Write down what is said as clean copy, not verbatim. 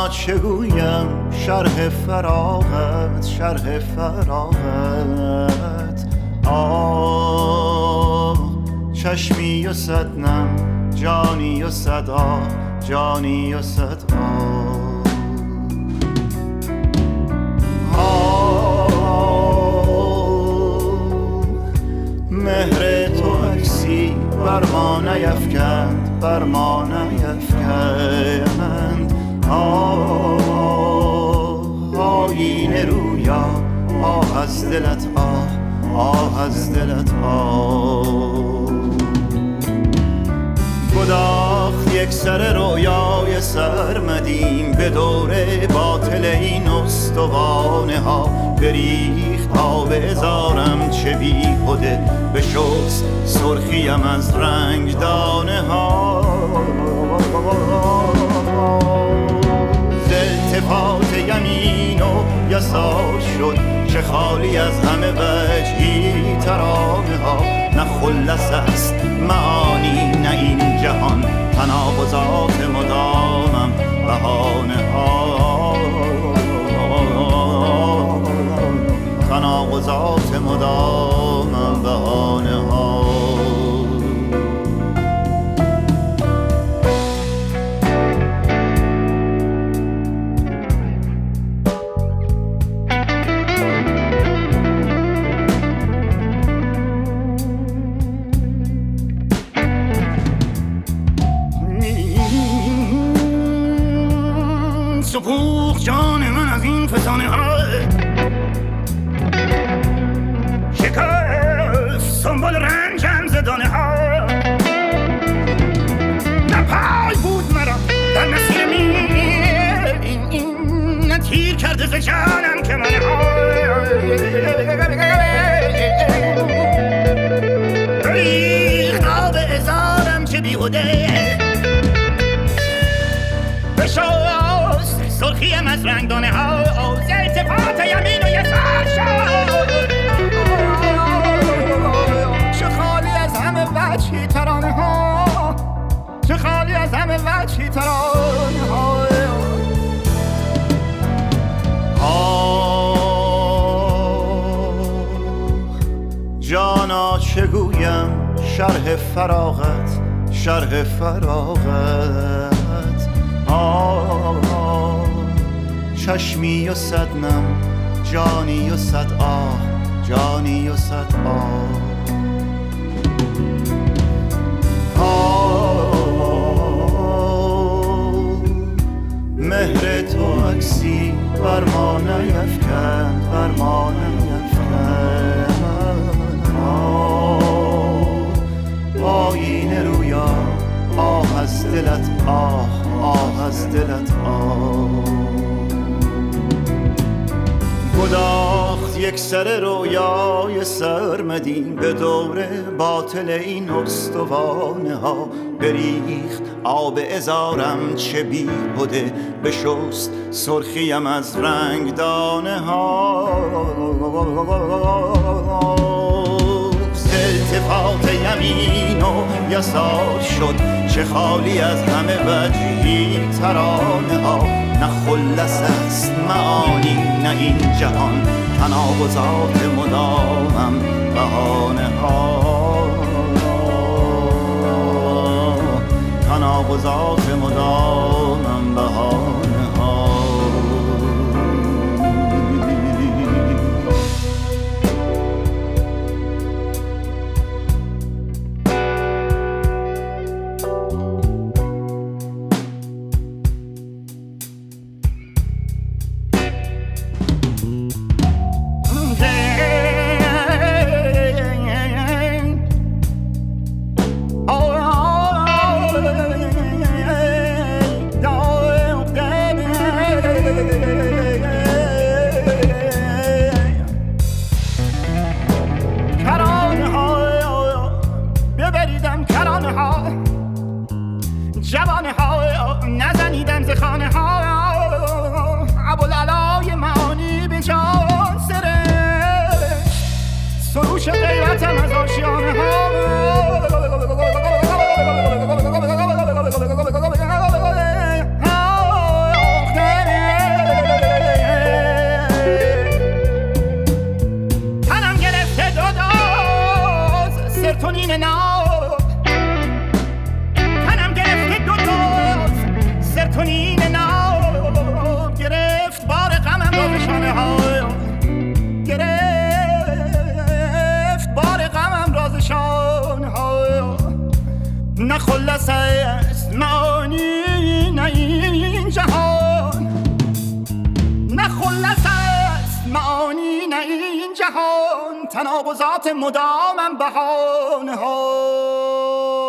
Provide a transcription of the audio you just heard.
جانا چگویم شرح فراغت، شرح فراغت. آه چشمی و صد نم، جانی و صد آه، جانی و صد مهر تو عکسی بر ما نیفکند، بر ما نیفکند. آینه رویا، آه از دلت آه، آه از دلت گداخت یک سر رویای سرمدیم به دور باطل این استوانه ها. بریخت آب ازارم چه بیهوده، بشست سرخیم از رنگ دانه ها. ز التفات یمین و یسار شد چه خالی از همه وجهی ترانه ها. نه خلص است معانی نه این جهان، تناقضات مدامم بهانه ها، تناقضات مدامم بهانه ها. سپوخ جان من از این فسانه ها، شکست سنبال رنجم زدانه ها. نه پای بود مرا در مسیر این نه تیر کرده ز جانم که منه ها. ریخت آب ازارم چه بیهوده، بشست سرخیم از رنگدانه ها. ز التفات یمین و یسار شد چه خالی از همه وجهی ترانه ها، چه خالی از همه وجهی ترانه ها. جانا چگویم شرح فراغت، شرح فراغت. چشمی و صد نم، جانی و صد آه، جانی و صد مهر تو عکسی بر ما نیفکند، بر ما نیفکند. آینه رویا، آه از دلت آه، آه از دلت گداخت یک سر رویای سرمدین به دور باطل این استوانه ها. بریخت آب ازارم چه بیهوده، بشست سرخیم از رنگ دانه ها. ز التفات یمین و یسار شد چه خالی از همه وجهی ترانه ها. نه خلص است معانی نه این جهان، تناقضات مدامم بهانه ها، تناقضات مدامم بهانه ها. جوانه ها نزنیدم ز خانه ها، ابوالعلای معانی به جان سره سروش غیرتم از آشیانه ها. این جهان تناقضات مدامم بهانه ها